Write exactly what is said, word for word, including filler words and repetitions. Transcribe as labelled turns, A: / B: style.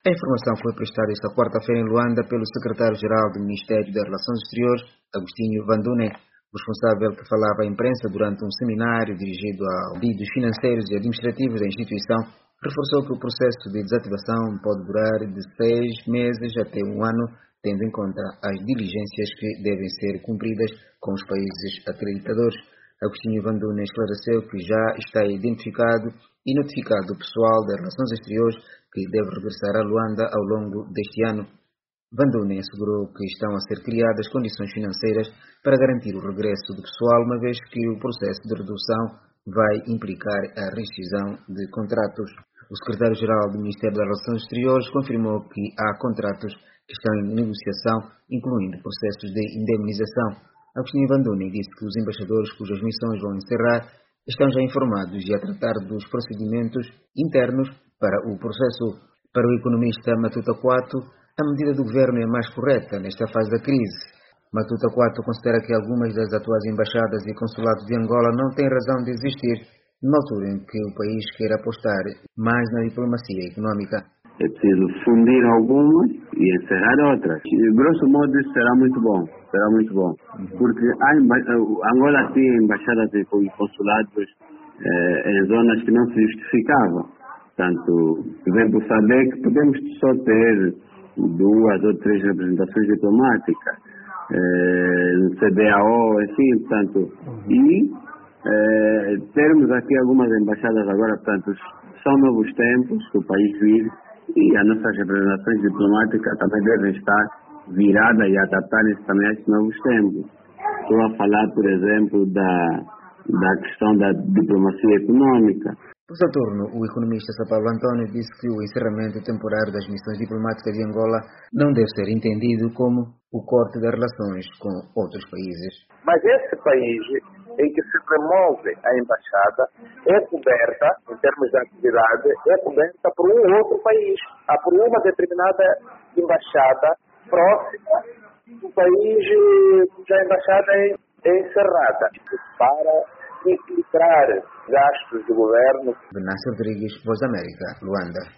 A: A informação foi prestada esta quarta-feira em Luanda pelo secretário-geral do Ministério das Relações Exteriores, Agostinho Vandune. O responsável, que falava à imprensa durante um seminário dirigido a pedidos financeiros e administrativos da instituição, reforçou que o processo de desativação pode durar de seis meses até um ano, tendo em conta as diligências que devem ser cumpridas com os países acreditadores. Agostinho Vandune esclareceu que já está identificado e notificado o pessoal das Relações Exteriores que deve regressar a Luanda ao longo deste ano. Vandune assegurou que estão a ser criadas condições financeiras para garantir o regresso do pessoal, uma vez que o processo de redução vai implicar a rescisão de contratos. O secretário-geral do Ministério das Relações Exteriores confirmou que há contratos que estão em negociação, incluindo processos de indemnização. Agostinho Vandune disse que os embaixadores cujas missões vão encerrar estão já informados e a tratar dos procedimentos internos para o processo. Para o economista Matuta Quato, a medida do governo é mais correta nesta fase da crise. Matuta Quato considera que algumas das atuais embaixadas e consulados de Angola não têm razão de existir, numa altura em que o país quer apostar mais na diplomacia econômica.
B: É preciso fundir algumas e encerrar outras. Grosso modo, isso será muito bom. Será muito bom. Porque a Angola tem embaixadas e consulados eh, em zonas que não se justificavam. Portanto, vem por saber que podemos só ter duas ou três representações diplomáticas, eh, no C D A O, assim, portanto, e eh, termos aqui algumas embaixadas agora, portanto, são novos tempos que o país vive e as nossas representações diplomáticas também devem estar viradas e adaptarem-se também a esses novos tempos. Estou a falar, por exemplo, da, da questão da diplomacia econômica.
A: Por seu turno, o economista São Paulo António disse que o encerramento temporário das missões diplomáticas de Angola não deve ser entendido como o corte das relações com outros países.
C: Mas esse país em que se remove a embaixada é coberta, em termos de atividade, é coberta por um outro país, por uma determinada embaixada próxima do país cuja embaixada é encerrada, para equilibrar gastos do governo.
A: Venâncio Rodrigues, Voz da América, Luanda.